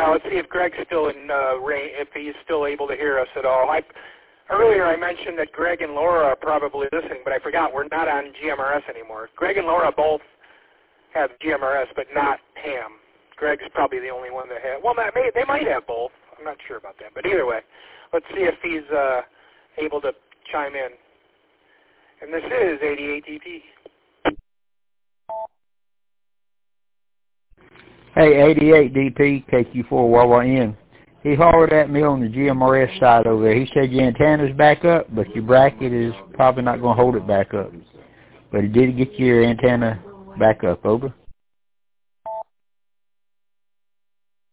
let's see if Greg's still in range, if he's still able to hear us at all. Earlier I mentioned that Greg and Laura are probably listening, but I forgot we're not on GMRS anymore. Greg and Laura both have GMRS, but not ham. Greg's probably the only one that has. Well, they might have both. I'm not sure about that. But either way, let's see if he's able to chime in. And this is 88DP. Hey, 88DP, KQ4 YYN. He hollered at me on the GMRS side over there. He said your antenna's back up, but your bracket is probably not going to hold it back up. But he did get your antenna back up. Over.